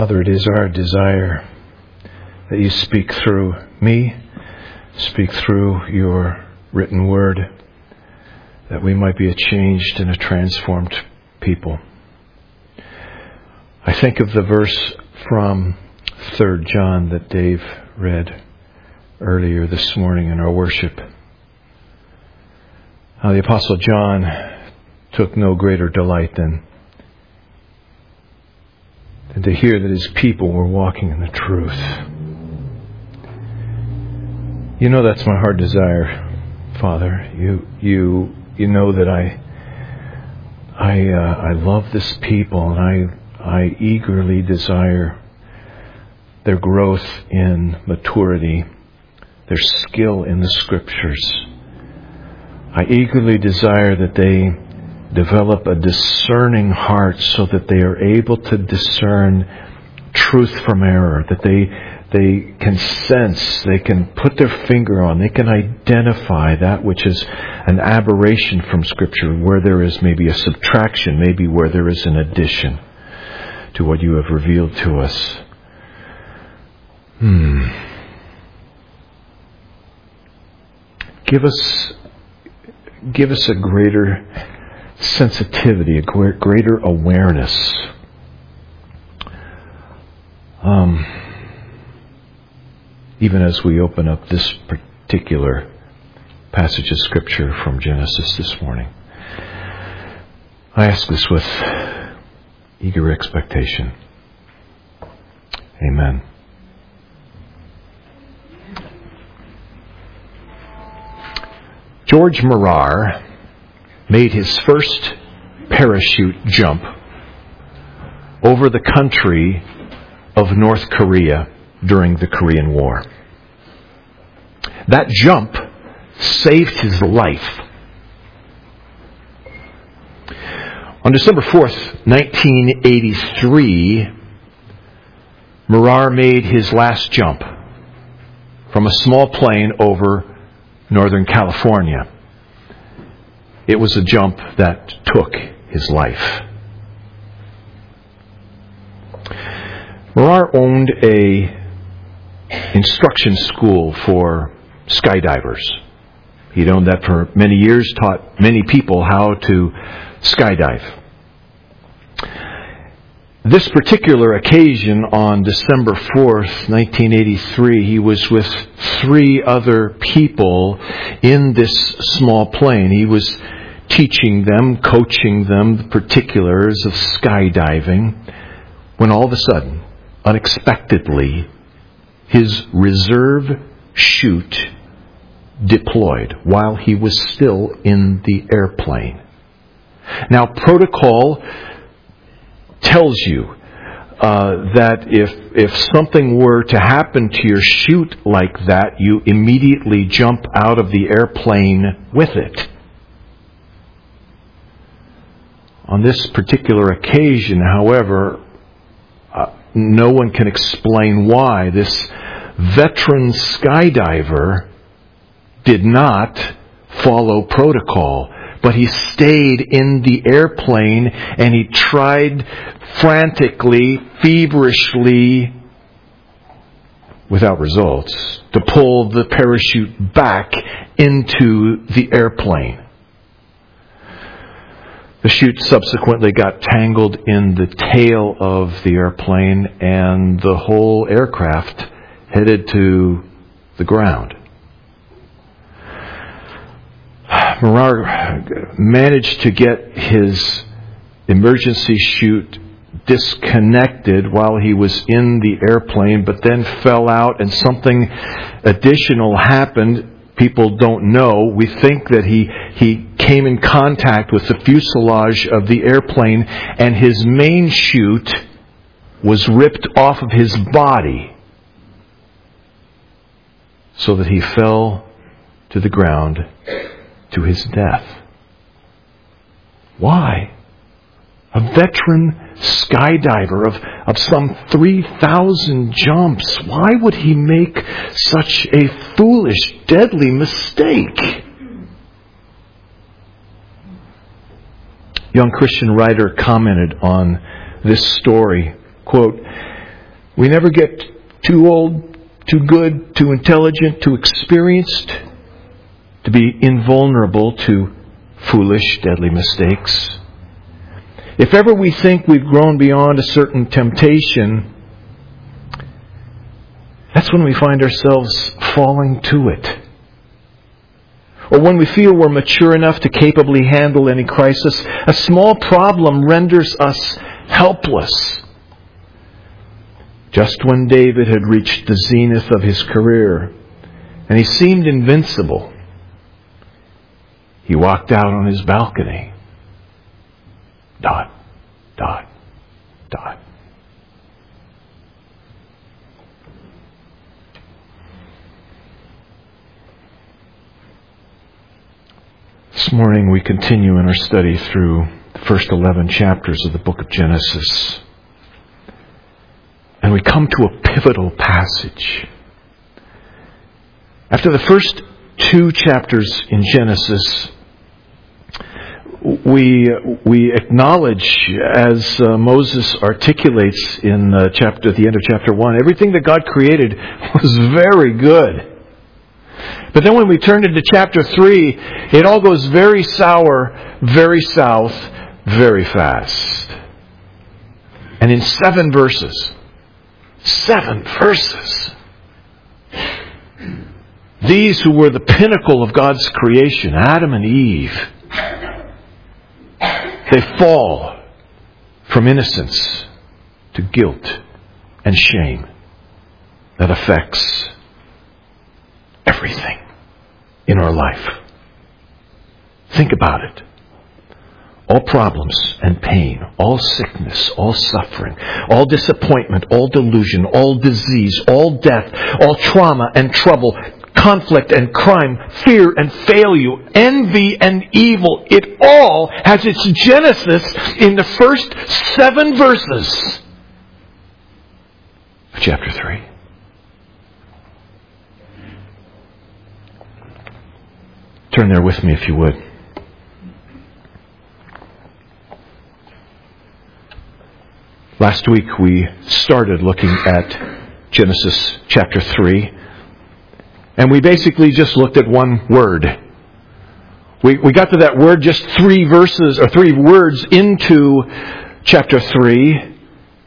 Father, it is our desire that you speak through me, speak through your written word, that we might be a changed and a transformed people. I think of the verse from 3 John that Dave read earlier this morning in our worship. How the Apostle John took no greater delight than to hear that his people were walking in the truth. You know that's my heart desire, Father. You know that I love this people, and I eagerly desire their growth in maturity, their skill in the Scriptures. I eagerly desire that they develop a discerning heart so that they are able to discern truth from error, that they can sense, they can put their finger on, they can identify that which is an aberration from Scripture, where there is maybe a subtraction, maybe where there is an addition to what you have revealed to us. Give us a greater sensitivity, a greater awareness. Even as we open up this particular passage of Scripture from Genesis this morning. I ask this with eager expectation. Amen. George Murar made his first parachute jump over the country of North Korea during the Korean War. That jump saved his life. On December 4th, 1983, Murar made his last jump from a small plane over Northern California. It was a jump that took his life. Murar owned a instruction school for skydivers. He'd owned that for many years, taught many people how to skydive. This particular occasion on December 4th, 1983, he was with 3 other people in this small plane. He was teaching them, coaching them the particulars of skydiving, when all of a sudden, unexpectedly, his reserve chute deployed while he was still in the airplane. Now, protocol tells you that if something were to happen to your chute like that, you immediately jump out of the airplane with it. On this particular occasion, however, no one can explain why this veteran skydiver did not follow protocol. But he stayed in the airplane and he tried frantically, feverishly, without results, to pull the parachute back into the airplane. The chute subsequently got tangled in the tail of the airplane and the whole aircraft headed to the ground. Murar managed to get his emergency chute disconnected while he was in the airplane, but then fell out and something additional happened. People don't know. We think that he came in contact with the fuselage of the airplane and his main chute was ripped off of his body so that he fell to the ground to his death. Why? A veteran skydiver of some 3,000 jumps. Why would he make such a foolish, deadly mistake? Young Christian writer commented on this story, quote, We never get too old, too good, too intelligent, too experienced to be invulnerable to foolish, deadly mistakes. If ever we think we've grown beyond a certain temptation, that's when we find ourselves falling to it. Or when we feel we're mature enough to capably handle any crisis, a small problem renders us helpless. Just when David had reached the zenith of his career, and he seemed invincible, he walked out on his balcony. ... This morning we continue in our study through the first 11 chapters of the book of Genesis. And we come to a pivotal passage. After the first 2 chapters in Genesis, we acknowledge, as Moses articulates in the end of chapter 1, everything that God created was very good. But then when we turn into chapter 3, it all goes very sour, very south, very fast. And in 7 verses, these who were the pinnacle of God's creation, Adam and Eve, they fall from innocence to guilt and shame that affects everything in our life. Think about it. All problems and pain, all sickness, all suffering, all disappointment, all delusion, all disease, all death, all trauma and trouble, conflict and crime, fear and failure, envy and evil, it all has its genesis in the first 7 verses of chapter 3. Turn there with me if you would. Last week we started looking at Genesis chapter 3, and we basically just looked at one word. We got to that word just 3 verses or 3 words into chapter 3.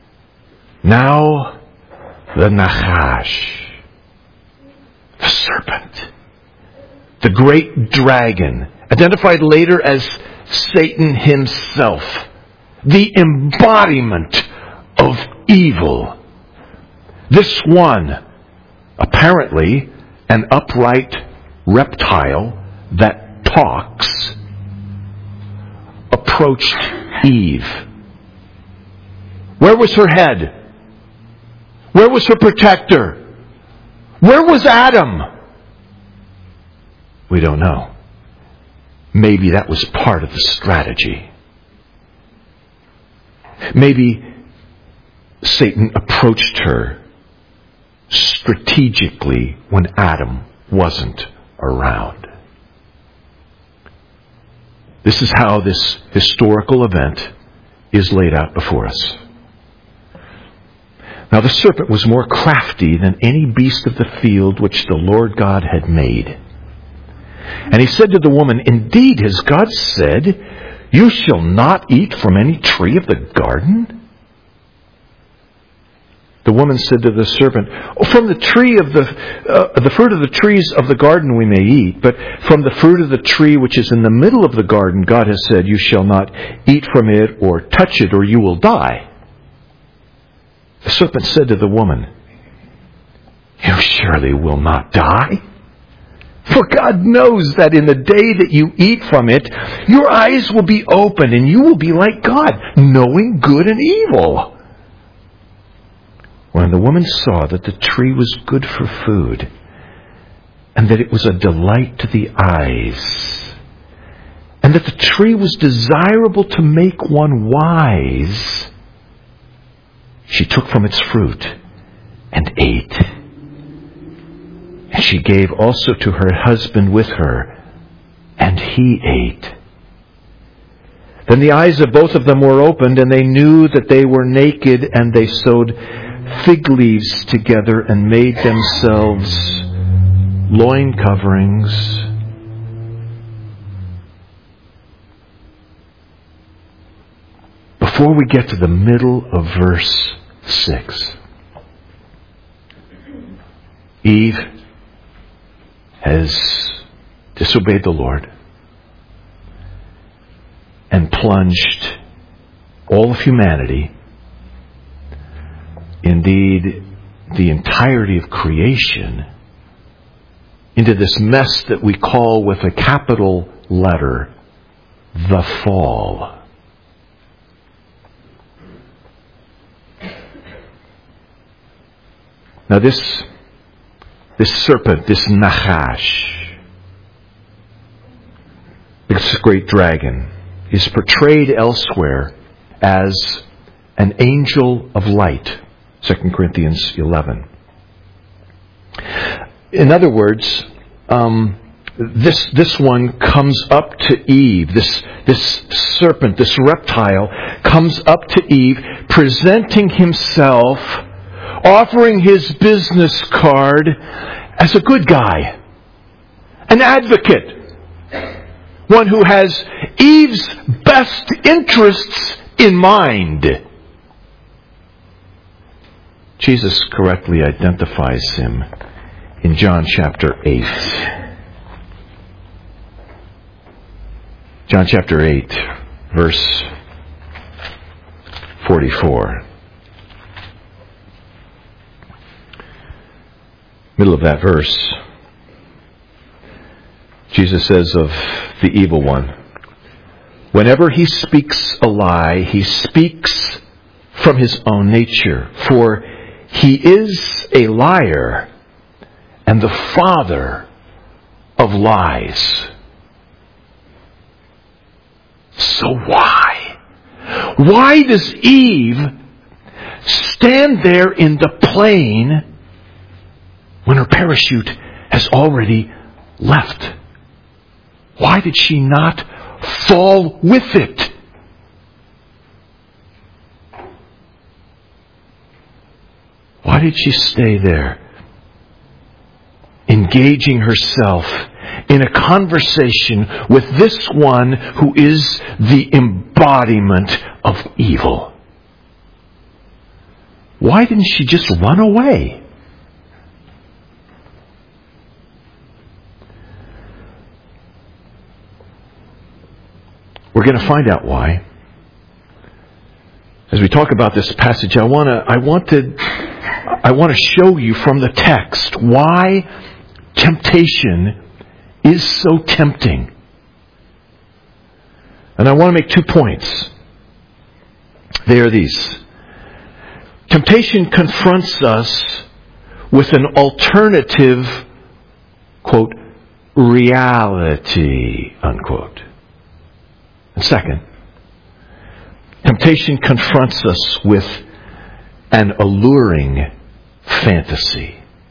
Now the Nachash, the serpent, the great dragon, identified later as Satan himself, the embodiment of evil. This one, apparently an upright reptile that talks, approached Eve. Where was her head? Where was her protector? Where was Adam? We don't know. Maybe that was part of the strategy. Maybe Satan approached her strategically when Adam wasn't around. This is how this historical event is laid out before us. Now the serpent was more crafty than any beast of the field which the Lord God had made. And he said to the woman, "Indeed, has God said, you shall not eat from any tree of the garden?" The woman said to the serpent, "From the tree of the fruit of the trees of the garden we may eat, but from the fruit of the tree which is in the middle of the garden, God has said, you shall not eat from it or touch it, or you will die." The serpent said to the woman, "You surely will not die. For God knows that in the day that you eat from it, your eyes will be opened and you will be like God, knowing good and evil." When the woman saw that the tree was good for food, and that it was a delight to the eyes, and that the tree was desirable to make one wise, she took from its fruit and ate. And she gave also to her husband with her, and he ate. Then the eyes of both of them were opened, and they knew that they were naked, and they sewed fig leaves together and made themselves loin coverings. Before we get to the middle of verse 6, Eve has disobeyed the Lord and plunged all of humanity, indeed the entirety of creation, into this mess that we call with a capital letter, the fall. Now this serpent, this Nachash, this great dragon, is portrayed elsewhere as an angel of light, 2 Corinthians 11. In other words, this one comes up to Eve, this serpent, this reptile, comes up to Eve, presenting himself, offering his business card as a good guy, an advocate, one who has Eve's best interests in mind. Jesus correctly identifies him in John chapter 8. John chapter 8, verse 44. Middle of that verse, Jesus says of the evil one, whenever he speaks a lie, he speaks from his own nature, for he is a liar and the father of lies. So why? Why does Eve stand there in the plain when her parachute has already left? Why did she not fall with it? Why did she stay there, engaging herself in a conversation with this one who is the embodiment of evil? Why didn't she just run away? We're going to find out why. As we talk about this passage, I want to show you from the text why temptation is so tempting. And I want to make 2 points. They are these. Temptation confronts us with an alternative, quote, reality, unquote. And second, temptation confronts us with an alluring fantasy.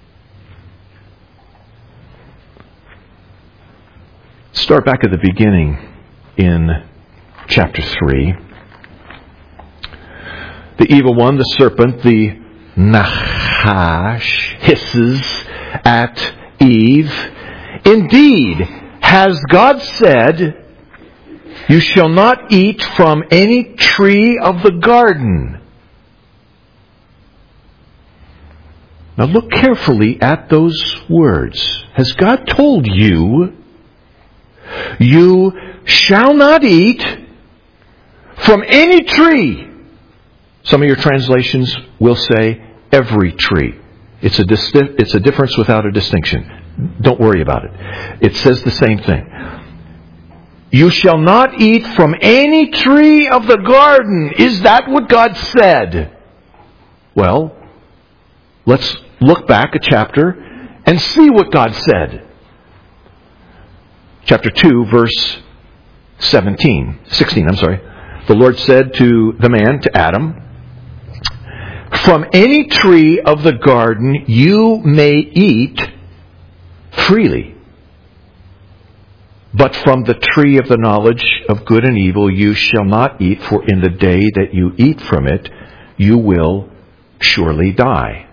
Start back at the beginning in chapter 3. The evil one, the serpent, the Nachash, hisses at Eve. Indeed, has God said, you shall not eat from any tree of the garden? Now look carefully at those words. Has God told you, you shall not eat from any tree? Some of your translations will say every tree. It's a difference without a distinction. Don't worry about it. It says the same thing. You shall not eat from any tree of the garden. Is that what God said? Well, let's look back a chapter and see what God said. Chapter 2, verse 16. The Lord said to the man, to Adam, from any tree of the garden you may eat freely. But from the tree of the knowledge of good and evil you shall not eat, for in the day that you eat from it, you will surely die.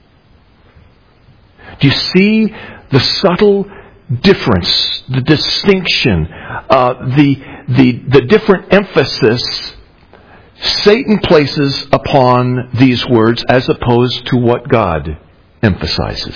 Do you see the subtle difference, the distinction, the different emphasis Satan places upon these words as opposed to what God emphasizes?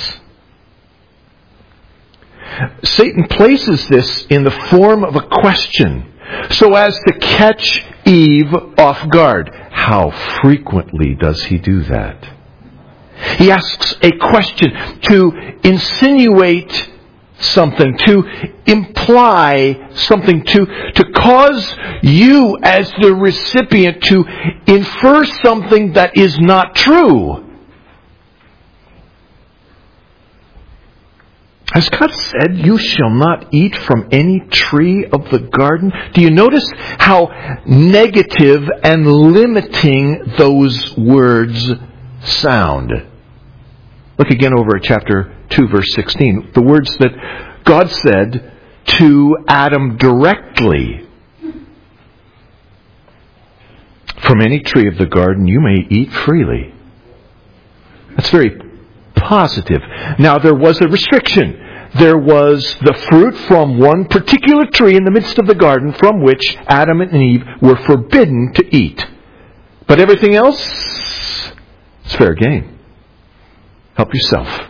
Satan places this in the form of a question so as to catch Eve off guard. How frequently does he do that? He asks a question to insinuate something, to imply something, to cause you as the recipient to infer something that is not true. Has God said, "You shall not eat from any tree of the garden"? Do you notice how negative and limiting those words sound? Look again over at chapter 2, verse 16. The words that God said to Adam directly. "From any tree of the garden you may eat freely." That's very positive. Now there was a restriction. There was the fruit from one particular tree in the midst of the garden from which Adam and Eve were forbidden to eat. But everything else is fair game. Help yourself.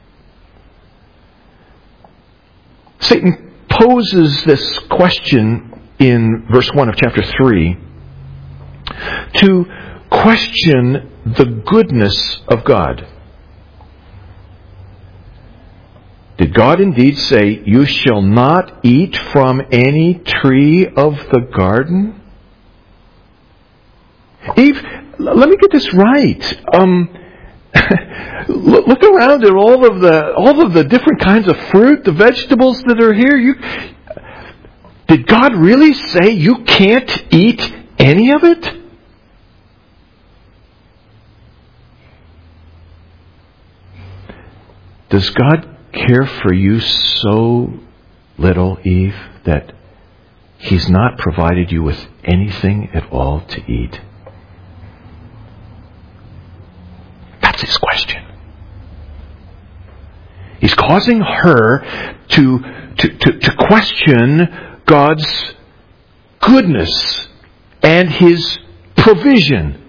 Satan poses this question in verse 1 of chapter 3 to question the goodness of God. Did God indeed say, "You shall not eat from any tree of the garden"? Eve, let me get this right. Look around at all of the different kinds of fruit, the vegetables that are here. Did God really say you can't eat any of it? Does God care for you so little, Eve, that He's not provided you with anything at all to eat? That's his question. He's causing her to question God's goodness and His provision.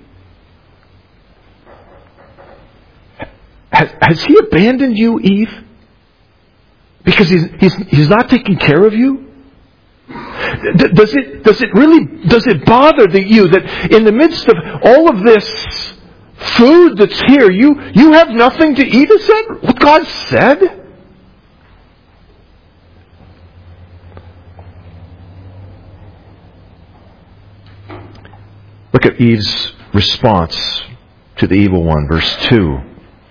Has He abandoned you, Eve? Because he's not taking care of you? Does it bother you that in the midst of all of this food that's here, you have nothing to eat? Is that what God said? Look at Eve's response to the evil one, verse 2.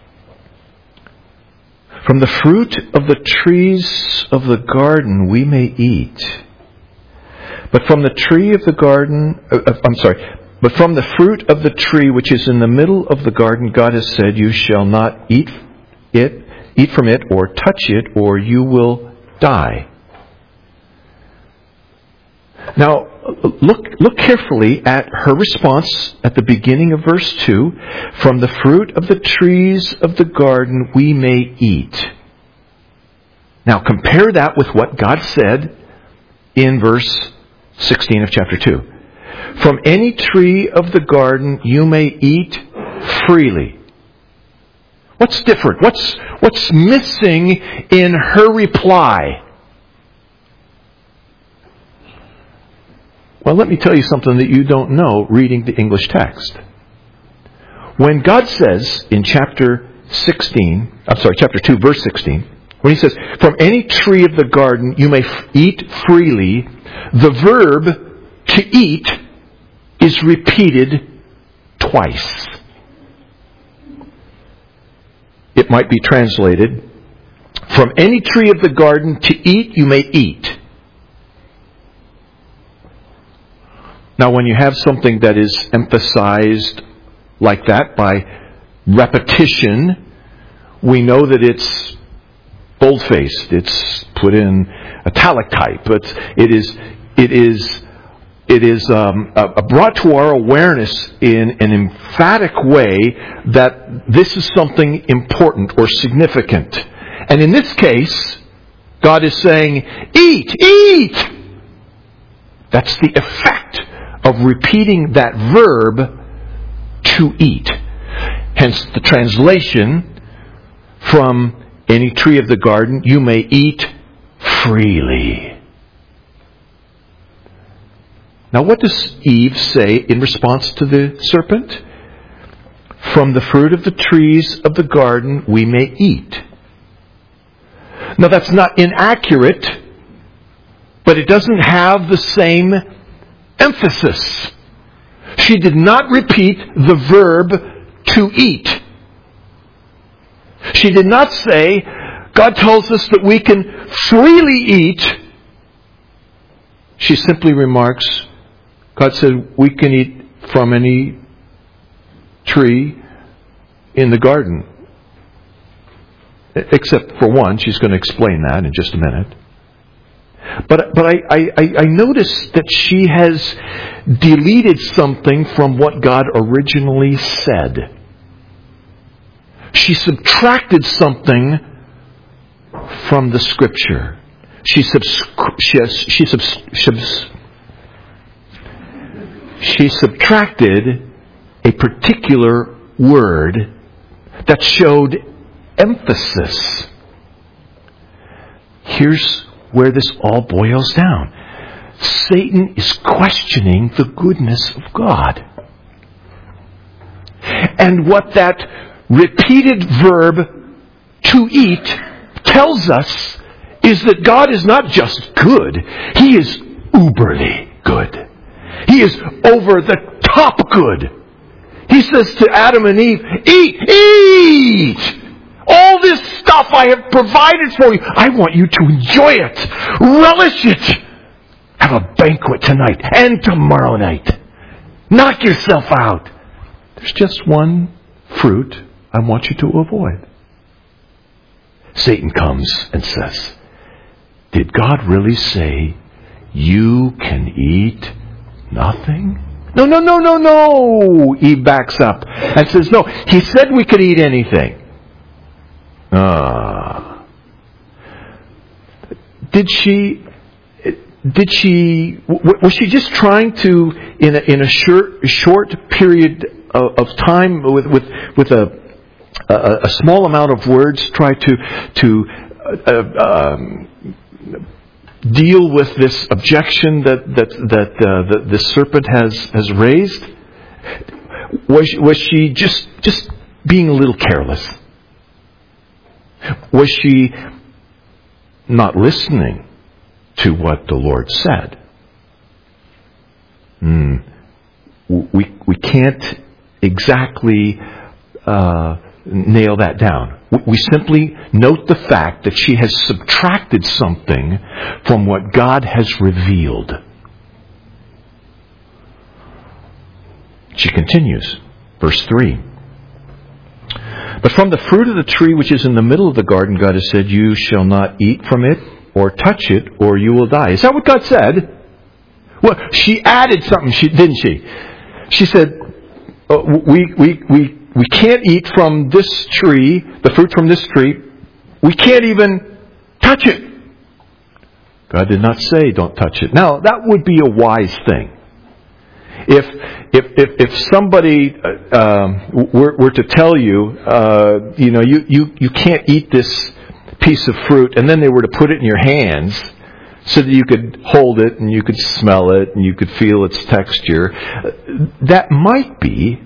From the fruit of the trees of the garden we may eat. But from the tree of the garden, but from the fruit of the tree which is in the middle of the garden, God has said, you shall not eat from it, or touch it, or you will die. Now, look carefully at her response at the beginning of verse 2. From the fruit of the trees of the garden we may eat. Now, compare that with what God said in verse 16 of chapter 2. From any tree of the garden you may eat freely. What's different? What's missing in her reply? Well, let me tell you something that you don't know reading the English text. When God says in chapter 2, verse 16, when He says, from any tree of the garden you may eat freely, the verb to eat is repeated twice. It might be translated, from any tree of the garden to eat you may eat. Now, when you have something that is emphasized like that by repetition, we know that it's bold-faced. It's put in italic type. But it is it is brought to our awareness in an emphatic way that this is something important or significant. And in this case, God is saying, eat, eat! That's the effect of repeating that verb, to eat. Hence the translation from any tree of the garden, you may eat freely. Now what does Eve say in response to the serpent? From the fruit of the trees of the garden we may eat. Now that's not inaccurate, but it doesn't have the same emphasis. She did not repeat the verb to eat. She did not say, God tells us that we can freely eat. She simply remarks, God said we can eat from any tree in the garden. Except for one, she's going to explain that in just a minute. But I noticed that she has deleted something from what God originally said. She subtracted something from the Scripture. She subtracted a particular word that showed emphasis. Here's where this all boils down. Satan is questioning the goodness of God. And what that repeated verb, to eat, tells us is that God is not just good. He is uberly good. He is over the top good. He says to Adam and Eve, eat, eat! All this stuff I have provided for you. I want you to enjoy it. Relish it. Have a banquet tonight and tomorrow night. Knock yourself out. There's just one fruit I want you to avoid. Satan comes and says, did God really say you can eat nothing? No. Eve backs up and says, no, he said we could eat anything. Was she just trying to, in a short period of time with a small amount of words, try to deal with this objection that the serpent has raised? Was she just being a little careless? Was she not listening to what the Lord said? We can't exactly nail that down. We simply note the fact that she has subtracted something from what God has revealed. She continues, verse 3. But from the fruit of the tree which is in the middle of the garden, God has said, you shall not eat from it or touch it, or you will die. Is that what God said? Well, she added something, didn't she? She said, we can't eat from this tree, the fruit from this tree. We can't even touch it. God did not say don't touch it. Now, that would be a wise thing. If somebody were to tell you, you can't eat this piece of fruit, and then they were to put it in your hands so that you could hold it and you could smell it and you could feel its texture, that might be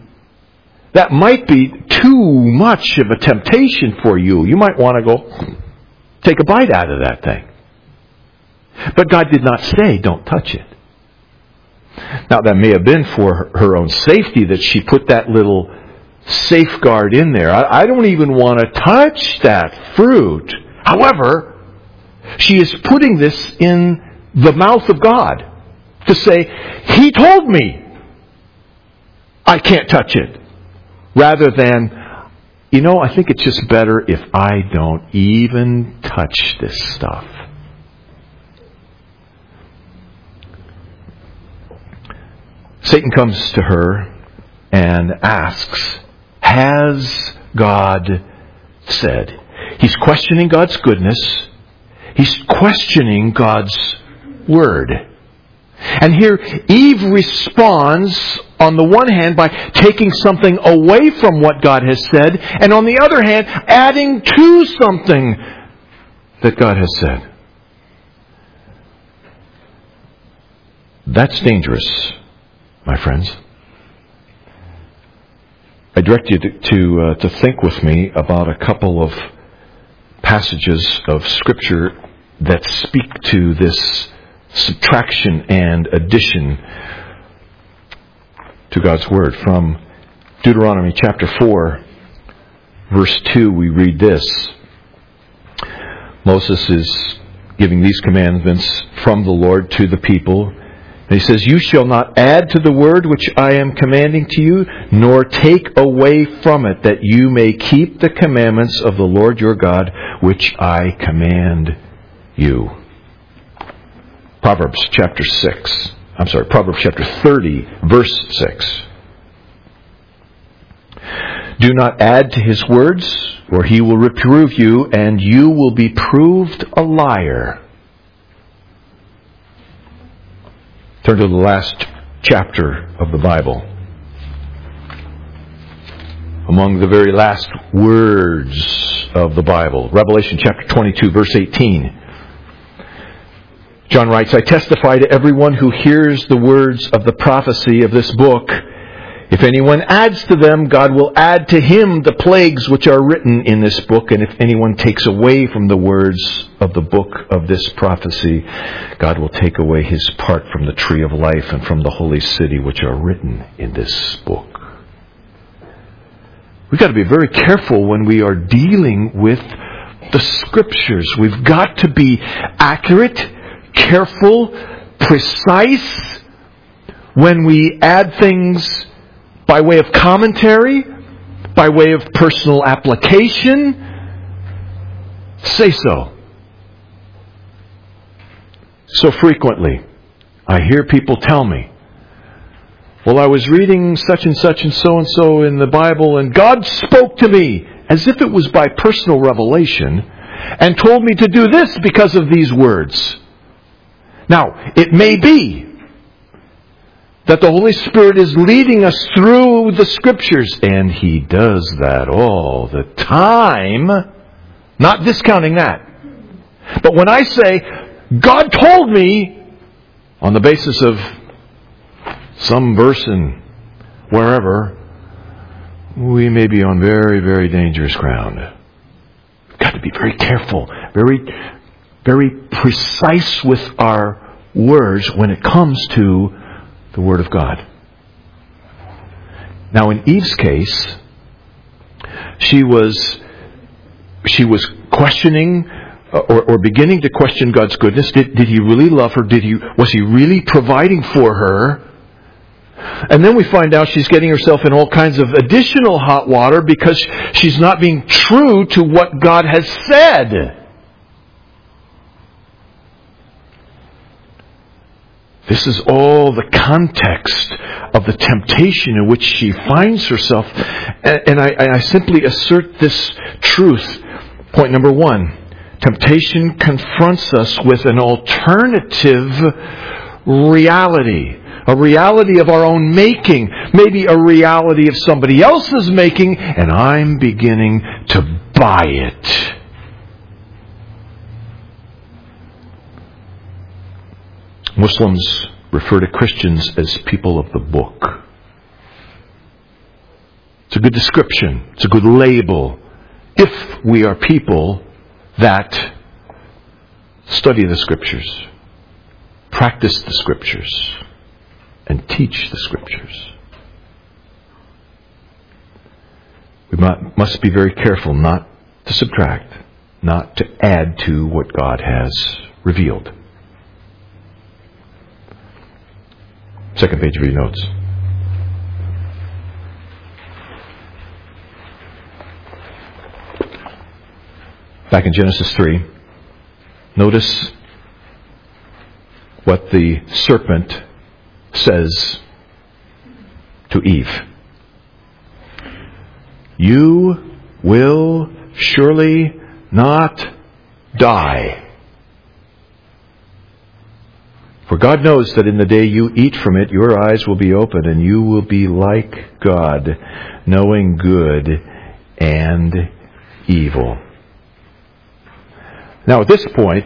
too much of a temptation for you. You might want to go take a bite out of that thing. But God did not say don't touch it. Now, that may have been for her own safety that she put that little safeguard in there. I don't even want to touch that fruit. However, she is putting this in the mouth of God to say, He told me I can't touch it. Rather than, I think it's just better if I don't even touch this stuff. Satan comes to her and asks, has God said? He's questioning God's goodness. He's questioning God's Word. And here Eve responds on the one hand by taking something away from what God has said, and on the other hand adding to something that God has said. That's dangerous, my friends. I direct you to think with me about a couple of passages of Scripture that speak to this subtraction and addition to God's Word. From Deuteronomy chapter 4, verse 2, we read this. Moses is giving these commandments from the Lord to the people. And he says, you shall not add to the word which I am commanding to you, nor take away from it, that you may keep the commandments of the Lord your God, which I command you. Proverbs chapter 30, verse 6. Do not add to his words, or he will reprove you, and you will be proved a liar. Turn to the last chapter of the Bible. Among the very last words of the Bible, Revelation chapter 22, verse 18. John writes, I testify to everyone who hears the words of the prophecy of this book. If anyone adds to them, God will add to him the plagues which are written in this book. And if anyone takes away from the words of the book of this prophecy, God will take away his part from the tree of life and from the holy city which are written in this book. We've got to be very careful when we are dealing with the Scriptures. We've got to be accurate, careful, precise when we add things by way of commentary, by way of personal application. Say so. So frequently, I hear people tell me, well, I was reading such and so in the Bible, and God spoke to me as if it was by personal revelation and told me to do this because of these words. Now, it may be that the Holy Spirit is leading us through the Scriptures, and He does that all the time. Not discounting that. But when I say, God told me, on the basis of some verse in wherever, we may be on very, very dangerous ground. We've got to be very careful, very precise with our words when it comes to the Word of God. Now, in Eve's case, she was questioning or beginning to question God's goodness. Did He really love her? Was He really providing for her? And then we find out she's getting herself in all kinds of additional hot water because she's not being true to what God has said. This is all the context of the temptation in which she finds herself. And I simply assert this truth. Point number one. Temptation confronts us with an alternative reality. A reality of our own making. Maybe a reality of somebody else's making. And I'm beginning to buy it. Muslims refer to Christians as people of the book. It's a good description. It's a good label. If we are people that study the Scriptures, practice the Scriptures, and teach the Scriptures. We must be very careful not to subtract, not to add to what God has revealed. Second page of your notes. Back in Genesis 3, notice what the serpent says to Eve. You will surely not die. For God knows that in the day you eat from it, your eyes will be opened, and you will be like God, knowing good and evil. Now at this point,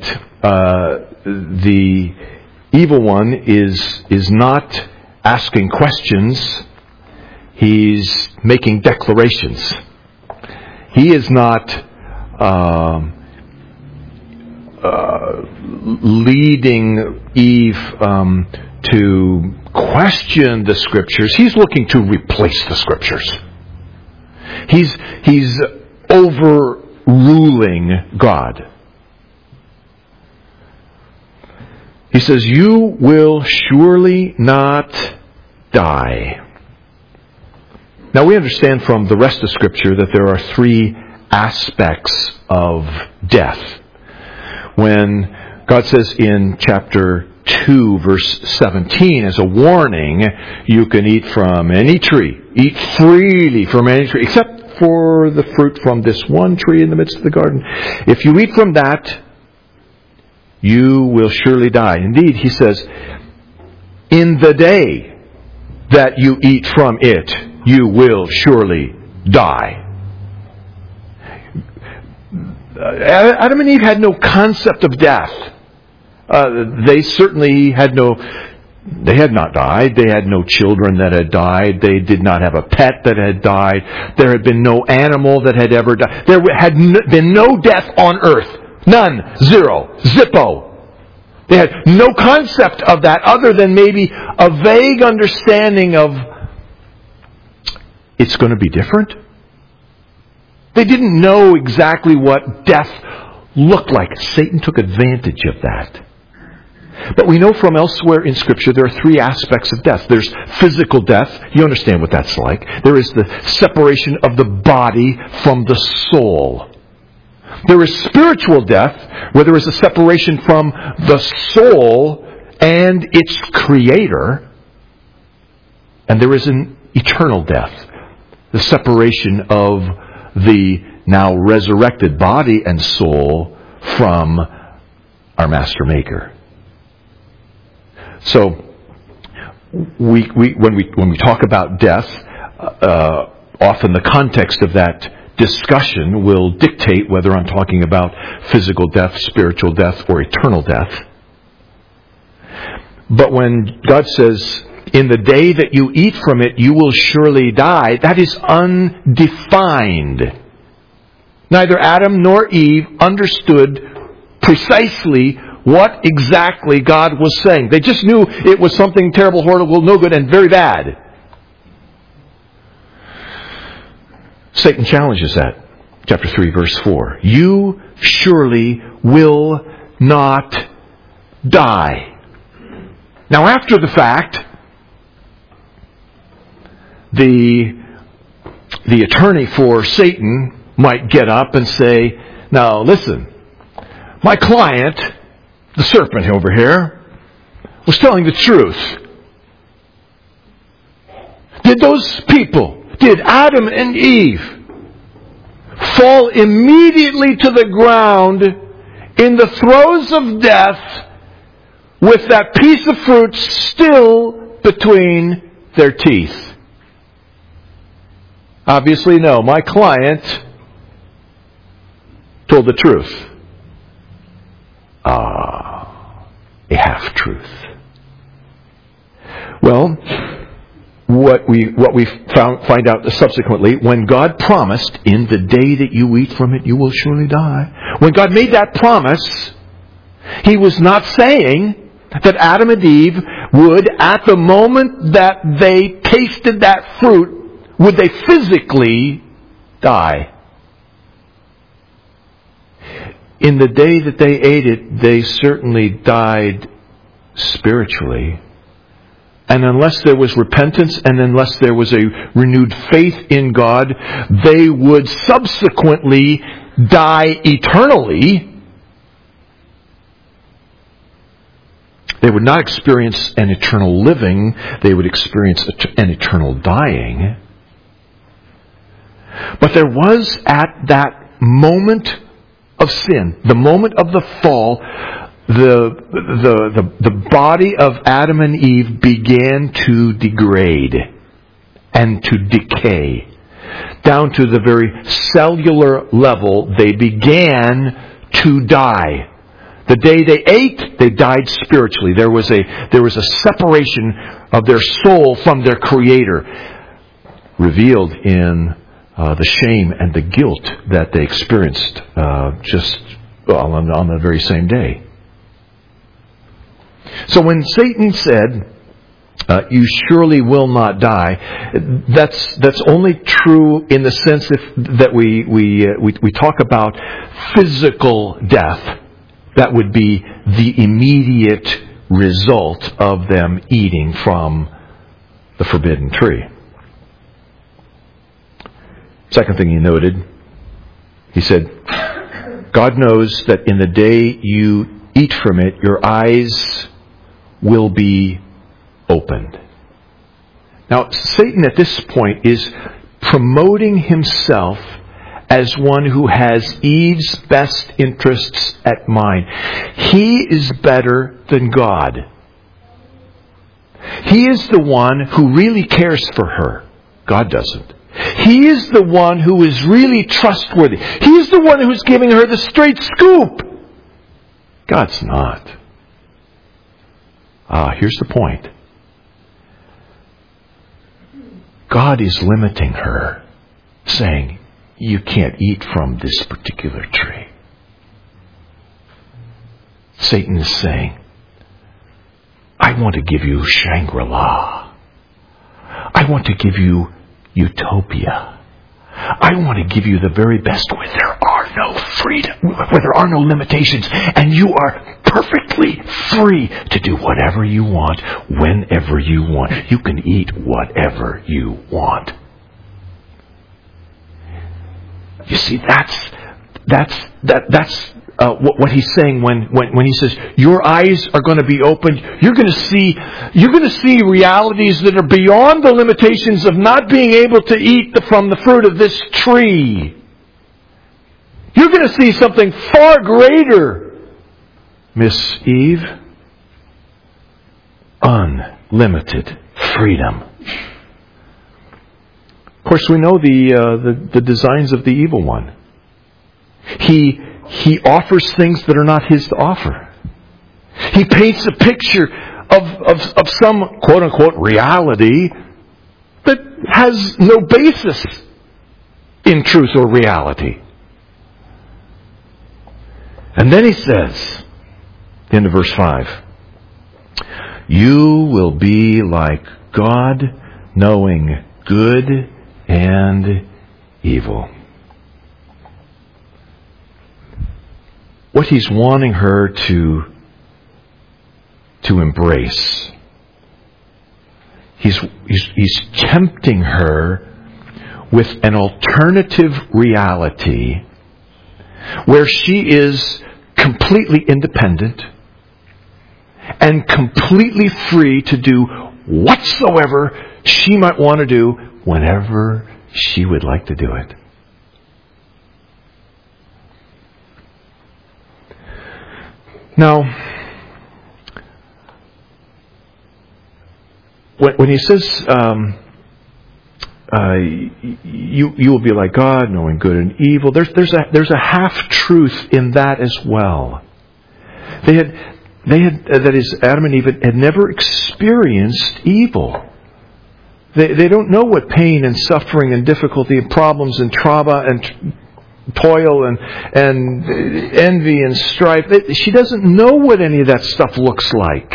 the evil one is not asking questions. He's making declarations. He is not leading Eve to question the Scriptures. He's looking to replace the Scriptures. He's overruling God. He says, you will surely not die. Now we understand from the rest of Scripture that there are three aspects of death. When God says in chapter 2, verse 17, as a warning, you can eat from any tree. Eat freely from any tree, except for the fruit from this one tree in the midst of the garden. If you eat from that, you will surely die. Indeed, he says, in the day that you eat from it, you will surely die. Adam and Eve had no concept of death. They certainly had not died. They had no children that had died. They did not have a pet that had died. There had been no animal that had ever died. There had been no death on earth. None. Zero. Zippo. They had no concept of that other than maybe a vague understanding of it's going to be different. They didn't know exactly what death looked like. Satan took advantage of that. But we know from elsewhere in Scripture there are three aspects of death. There's physical death. You understand what that's like. There is the separation of the body from the soul. There is spiritual death, where there is a separation from the soul and its creator. And there is an eternal death, the separation of the now resurrected body and soul from our Master Maker. So, when we talk about death, often the context of that discussion will dictate whether I'm talking about physical death, spiritual death, or eternal death. But when God says, in the day that you eat from it, you will surely die, that is undefined. Neither Adam nor Eve understood precisely what exactly God was saying. They just knew it was something terrible, horrible, no good, and very bad. Satan challenges that. Chapter 3, verse 4. You surely will not die. Now, after the fact, the attorney for Satan might get up and say, now listen, my client, the serpent over here, was telling the truth. Did Adam and Eve fall immediately to the ground in the throes of death with that piece of fruit still between their teeth? Obviously no. My client told the truth. A half-truth. Well, what we find out subsequently, when God promised, in the day that you eat from it, you will surely die. When God made that promise, He was not saying that Adam and Eve would, at the moment that they tasted that fruit, would they physically die. In the day that they ate it, they certainly died spiritually. And unless there was repentance and unless there was a renewed faith in God, they would subsequently die eternally. They would not experience an eternal living. They would experience an eternal dying. But there was at that moment of sin, the moment of the fall, the body of Adam and Eve began to degrade and to decay. Down to the very cellular level, they began to die. The day they ate, they died spiritually. There was a separation of their soul from their Creator, revealed in the shame and the guilt that they experienced on the very same day. So when Satan said, "You surely will not die," that's only true in the sense that we talk about physical death. That would be the immediate result of them eating from the forbidden tree. Second thing he noted, he said, God knows that in the day you eat from it, your eyes will be opened. Now, Satan at this point is promoting himself as one who has Eve's best interests at mind. He is better than God. He is the one who really cares for her. God doesn't. He is the one who is really trustworthy. He is the one who's giving her the straight scoop. God's not. Here's the point. God is limiting her, saying, you can't eat from this particular tree. Satan is saying, I want to give you Shangri-La. I want to give you utopia. I want to give you the very best where there are no freedom, where there are no limitations, and you are perfectly free to do whatever you want, whenever you want. You can eat whatever you want. You see, that's what he's saying when he says your eyes are going to be opened. You're going to see realities that are beyond the limitations of not being able to eat from the fruit of this tree. You're going to see something far greater, Miss Eve. Unlimited freedom. Of course, we know the designs of the evil one. He offers things that are not his to offer. He paints a picture of some quote-unquote reality that has no basis in truth or reality. And then he says, at the end of verse 5, you will be like God, knowing good and evil. What he's wanting her to embrace, he's tempting her with an alternative reality where she is completely independent and completely free to do whatsoever she might want to do whenever she would like to do it. Now, when he says you will be like God, knowing good and evil, there's a half truth in that as well. They had that is, Adam and Eve had never experienced evil. They don't know what pain and suffering and difficulty and problems and trauma and toil and envy and strife. She doesn't know what any of that stuff looks like.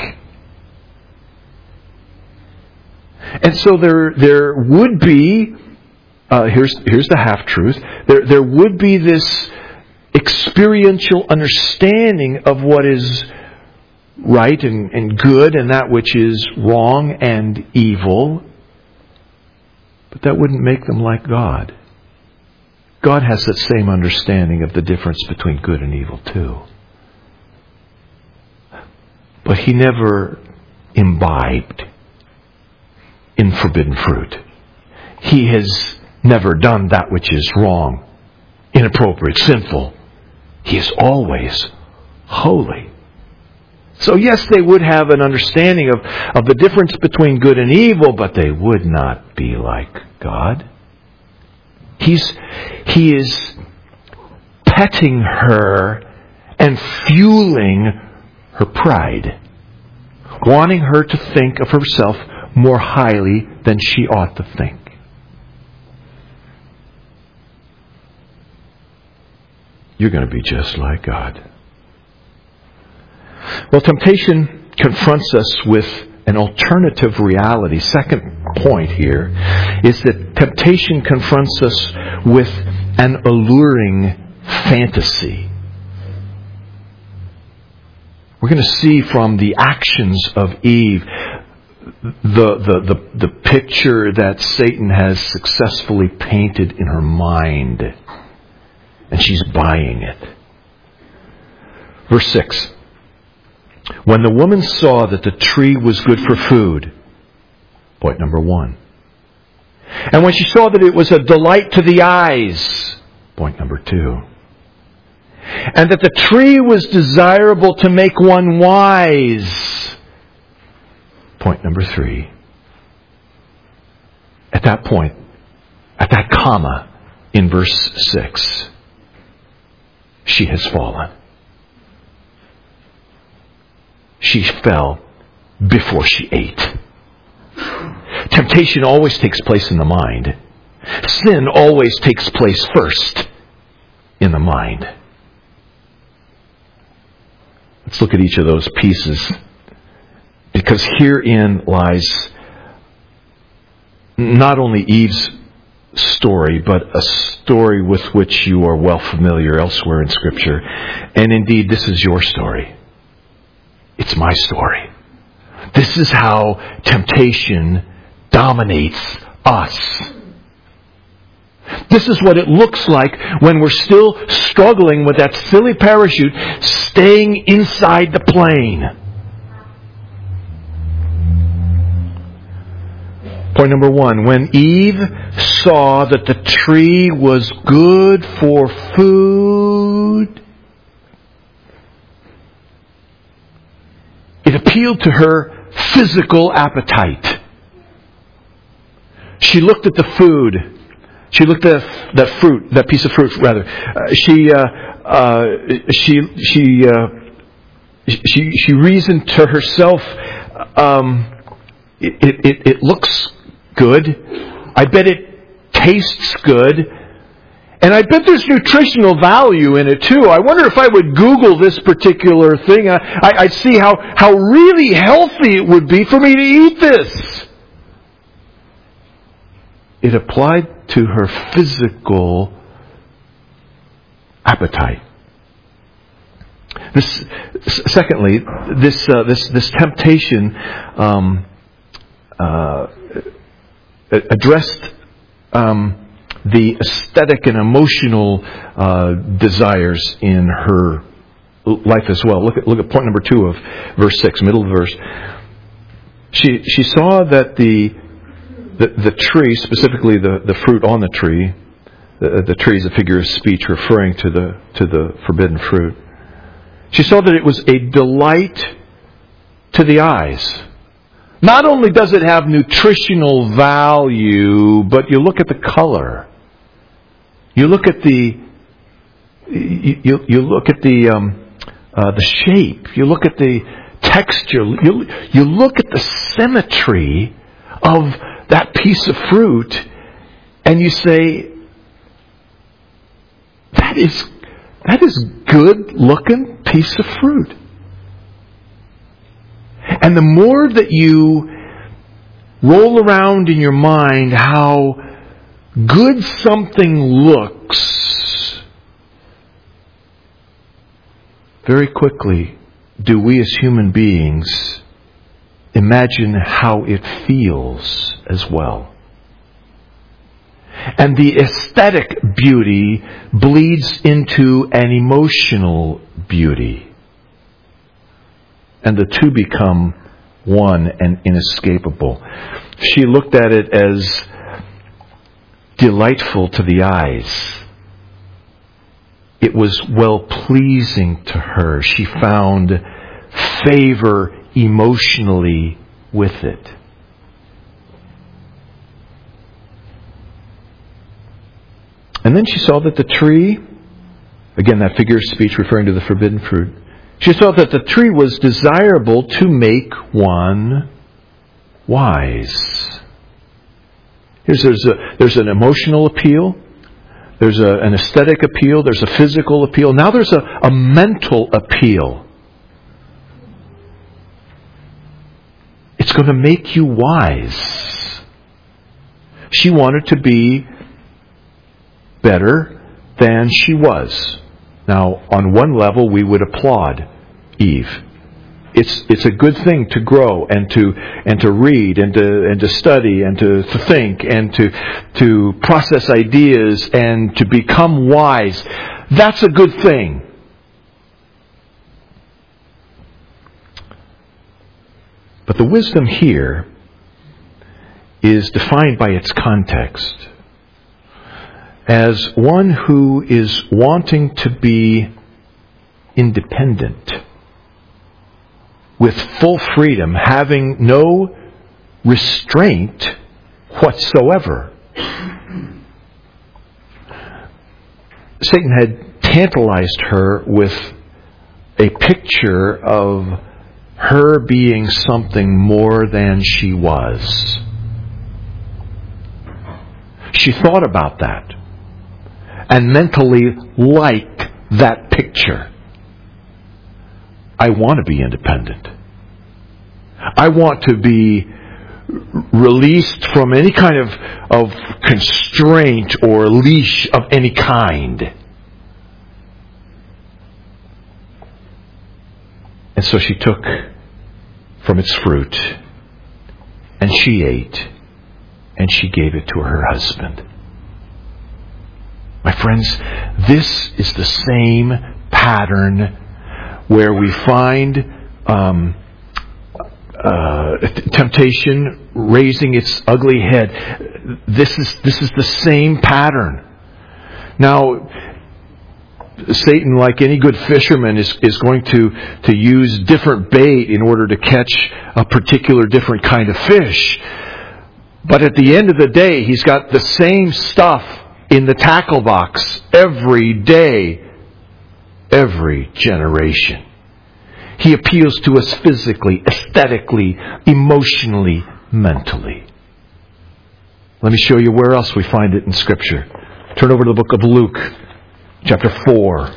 And so there would be, here's the half-truth, there would be this experiential understanding of what is right and good and that which is wrong and evil. But that wouldn't make them like God. God has that same understanding of the difference between good and evil too. but he never imbibed in forbidden fruit. He has never done that which is wrong, inappropriate, sinful. He is always holy. So yes, they would have an understanding of the difference between good and evil, but they would not be like God. He is petting her and fueling her pride, wanting her to think of herself more highly than she ought to think. You're going to be just like God. Well, temptation confronts us with an alternative reality. Second point here is that temptation confronts us with an alluring fantasy. We're going to see from the actions of Eve the picture that Satan has successfully painted in her mind. And she's buying it. Verse 6. When the woman saw that the tree was good for food, point number 1. And when she saw that it was a delight to the eyes, point number 2. And that the tree was desirable to make one wise, point number 3. At that point, at that comma in verse 6, she has fallen. She fell before she ate. Temptation always takes place in the mind. Sin always takes place first in the mind. Let's look at each of those pieces, because herein lies not only Eve's story, but a story with which you are well familiar elsewhere in Scripture. And indeed, this is your story. It's my story. This is how temptation dominates us. This is what it looks like when we're still struggling with that silly parachute staying inside the plane. Point number 1. When Eve saw that the tree was good for food, it appealed to her physical appetite. She looked at the food. She looked at that fruit, that piece of fruit, rather. She reasoned to herself, it looks good. I bet it tastes good. And I bet there's nutritional value in it too. I wonder if I would Google this particular thing, I'd see how really healthy it would be for me to eat this. It applied to her physical appetite. Secondly, this temptation addressed the aesthetic and emotional desires in her life as well. Look at point number 2 of verse 6, middle of the verse. She saw that the tree, specifically the fruit on the tree, the tree is a figure of speech referring to the forbidden fruit. She saw that it was a delight to the eyes. Not only does it have nutritional value, but you look at the color. You look at the shape. You look at the texture. You look at the symmetry of that piece of fruit, and you say, that is good looking piece of fruit. And the more that you roll around in your mind how good something looks, very quickly do we as human beings imagine how it feels as well. And the aesthetic beauty bleeds into an emotional beauty. and the two become one and inescapable. She looked at it as delightful to the eyes. It was well-pleasing to her. She found favor emotionally with it. And then she saw that the tree, again that figure of speech referring to the forbidden fruit, she saw that the tree was desirable to make one wise. There's an emotional appeal. There's an aesthetic appeal. There's a physical appeal. Now there's a mental appeal. It's going to make you wise. She wanted to be better than she was. Now, on one level, we would applaud Eve. It's a good thing to grow and to read and to study and to think and to process ideas and to become wise. That's a good thing. But the wisdom here is defined by its context as one who is wanting to be independent, with full freedom, having no restraint whatsoever. Satan had tantalized her with a picture of her being something more than she was. She thought about that and mentally liked that picture. I want to be independent. I want to be released from any kind of constraint or leash of any kind. And so she took from its fruit, and she ate, and she gave it to her husband. My friends, this is the same pattern where we find temptation raising its ugly head. This is the same pattern. Now, Satan, like any good fisherman, is going to use different bait in order to catch a particular different kind of fish. But at the end of the day, he's got the same stuff in the tackle box every day, every generation. He appeals to us physically, aesthetically, emotionally, mentally. Let me show you where else we find it in Scripture. Turn over to the book of Luke, chapter 4.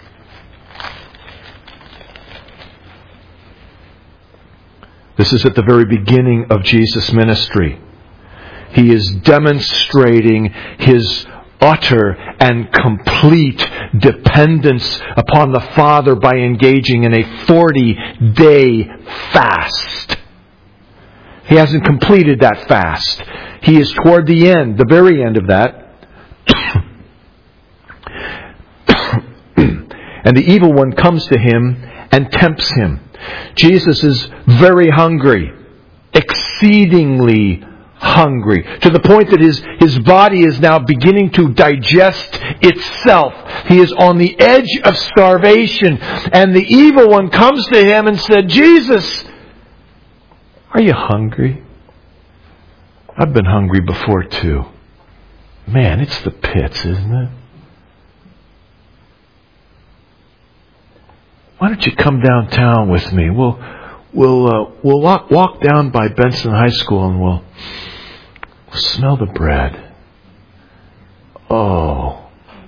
This is at the very beginning of Jesus' ministry. He is demonstrating His utter and complete dependence upon the Father by engaging in a 40-day fast. He hasn't completed that fast. He is toward the end, the very end of that. And the evil one comes to Him and tempts Him. Jesus is very hungry, exceedingly hungry, to the point that his body is now beginning to digest itself. He is on the edge of starvation. And the evil one comes to Him and said, Jesus, are you hungry? I've been hungry before too. Man, it's the pits, isn't it? Why don't you come downtown with me? We'll walk down by Benson High School and we'll smell the bread. Oh.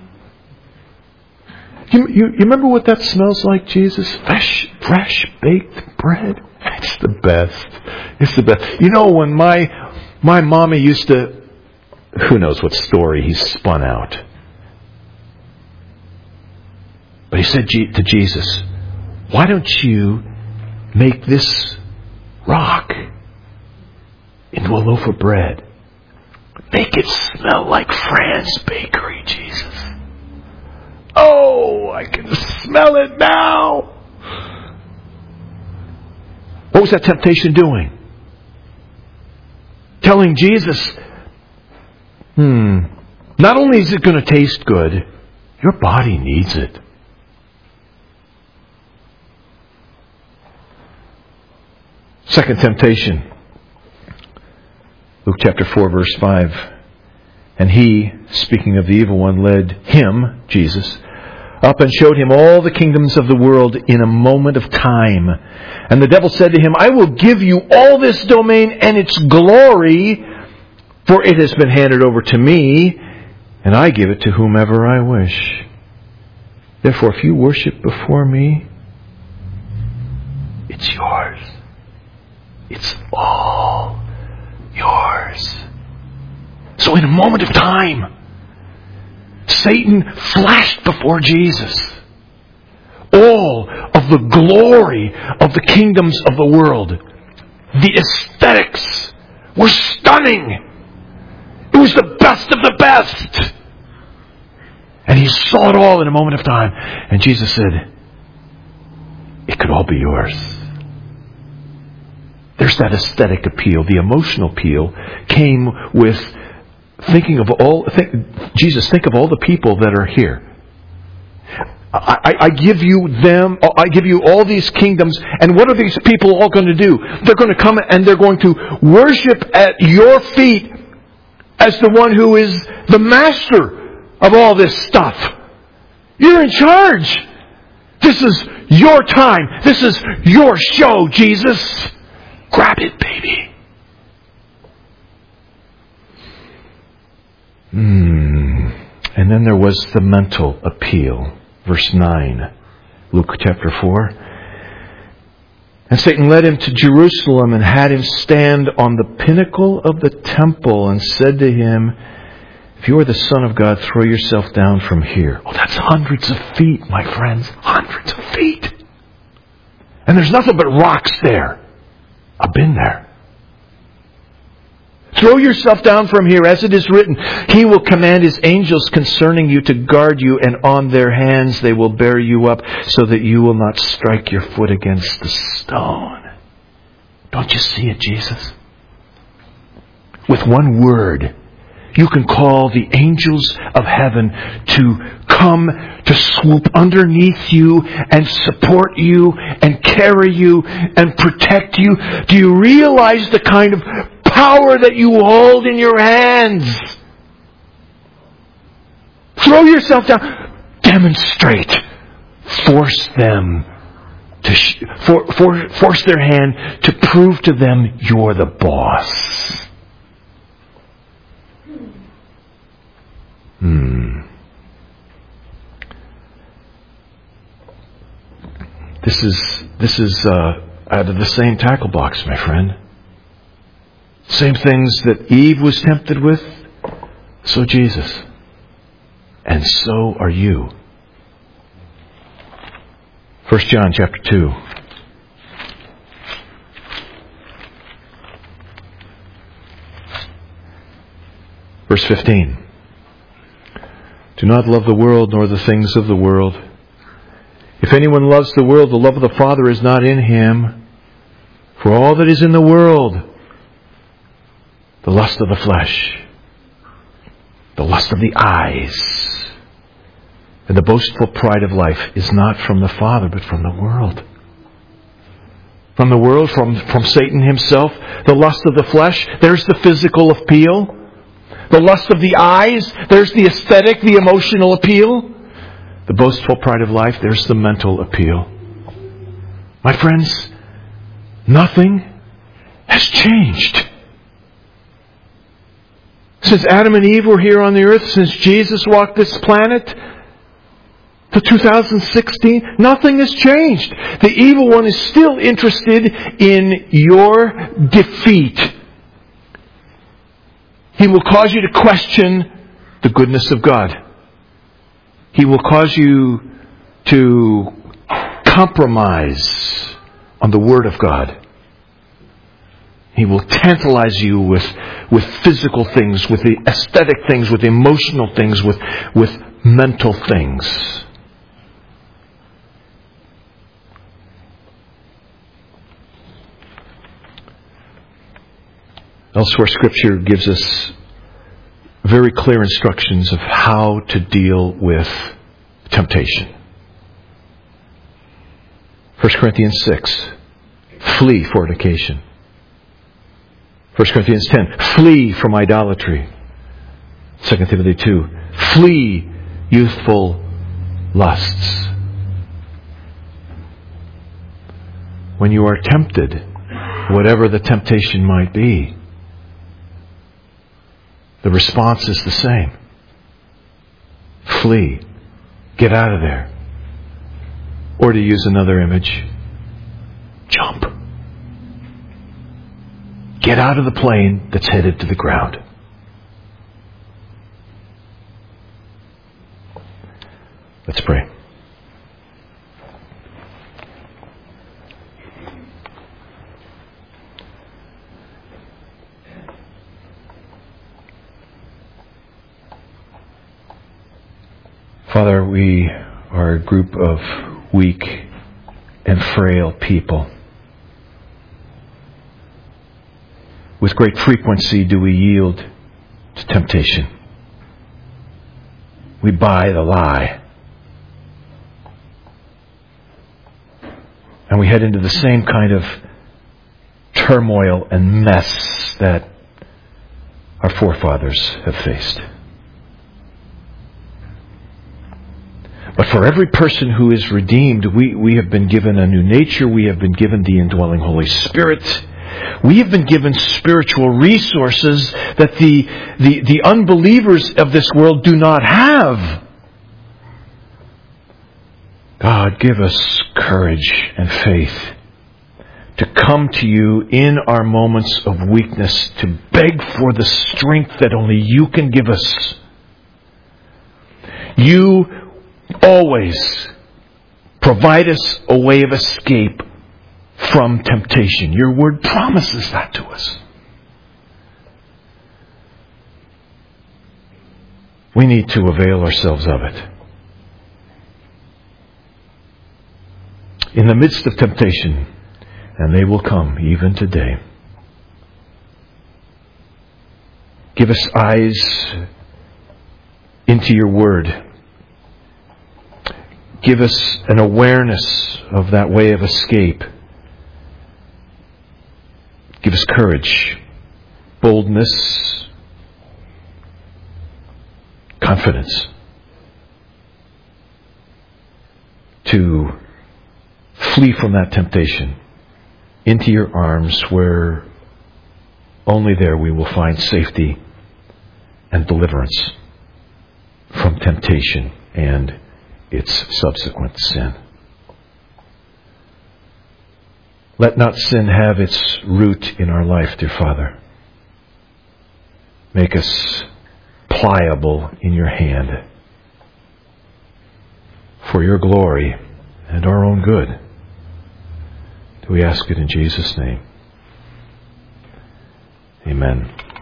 You remember what that smells like, Jesus? Fresh baked bread. It's the best. It's the best. You know, when my mommy used to, who knows what story he spun out. But he said to Jesus, why don't you make this rock into a loaf of bread? Make it smell like Fran's Bakery, Jesus. Oh, I can smell it now. What was that temptation doing? Telling Jesus, not only is it going to taste good, your body needs it. Second temptation. Luke chapter 4, verse 5. And he, speaking of the evil one, led him, Jesus, up and showed him all the kingdoms of the world in a moment of time. And the devil said to him, I will give you all this domain and its glory, for it has been handed over to me, and I give it to whomever I wish. Therefore, if you worship before me, it's yours. It's all yours. So in a moment of time, Satan flashed before Jesus all of the glory of the kingdoms of the world. The aesthetics were stunning. It was the best of the best. And he saw it all in a moment of time. And Jesus said, it could all be yours. There's that aesthetic appeal. The emotional appeal came with thinking of Jesus, think of all the people that are here. I give you them, I give you all these kingdoms, and what are these people all going to do? They're going to come and they're going to worship at your feet as the one who is the master of all this stuff. You're in charge. This is your time. This is your show, Jesus. Grab it, baby. And then there was the mental appeal. Verse 9, Luke chapter 4. And Satan led him to Jerusalem and had him stand on the pinnacle of the temple and said to him, if you are the Son of God, throw yourself down from here. Oh, that's hundreds of feet, my friends. Hundreds of feet. And there's nothing but rocks there. I've been there. Throw yourself down from here, as it is written, He will command His angels concerning you to guard you, and on their hands they will bear you up, so that you will not strike your foot against the stone. Don't you see it, Jesus? With one word, you can call the angels of heaven to come to swoop underneath you and support you and carry you and protect you. Do you realize the kind of power that you hold in your hands? Throw yourself down. Demonstrate. Force them to force their hand to prove to them you're the boss. This is out of the same tackle box, my friend. Same things that Eve was tempted with, so Jesus. And so are you. 1 John chapter 2. Verse 15. Do not love the world nor the things of the world. If anyone loves the world, the love of the Father is not in him. For all that is in the world, the lust of the flesh, the lust of the eyes, and the boastful pride of life is not from the Father, but from the world. From the world, from Satan himself. The lust of the flesh, there's the physical appeal. The lust of the eyes, there's the aesthetic, the emotional appeal. The boastful pride of life, there's the mental appeal. My friends, nothing has changed. Since Adam and Eve were here on the earth, since Jesus walked this planet, to 2016, nothing has changed. The evil one is still interested in your defeat. He will cause you to question the goodness of God. He will cause you to compromise on the Word of God. He will tantalize you with physical things, with the aesthetic things, with emotional things, with mental things. Elsewhere, Scripture gives us very clear instructions of how to deal with temptation. 1 Corinthians 6, flee fornication. 1 Corinthians 10, flee from idolatry. 2 Timothy 2, flee youthful lusts. When you are tempted, whatever the temptation might be, the response is the same. Flee. Get out of there. Or to use another image, jump. Get out of the plane that's headed to the ground. Let's pray. Father, we are a group of weak and frail people. With great frequency do we yield to temptation. We buy the lie. And we head into the same kind of turmoil and mess that our forefathers have faced. But for every person who is redeemed, we have been given a new nature. We have been given the indwelling Holy Spirit. We have been given spiritual resources that the unbelievers of this world do not have. God, give us courage and faith to come to you in our moments of weakness, to beg for the strength that only you can give us. You always provide us a way of escape from temptation. Your word promises that to us. We need to avail ourselves of it. In the midst of temptation, and they will come even today, give us eyes into your word. Give us an awareness of that way of escape. Give us courage, boldness, confidence to flee from that temptation into your arms, where only there we will find safety and deliverance from temptation and its subsequent sin. Let not sin have its root in our life, dear Father. Make us pliable in your hand for your glory and our own good. Do we ask it in Jesus' name? Amen.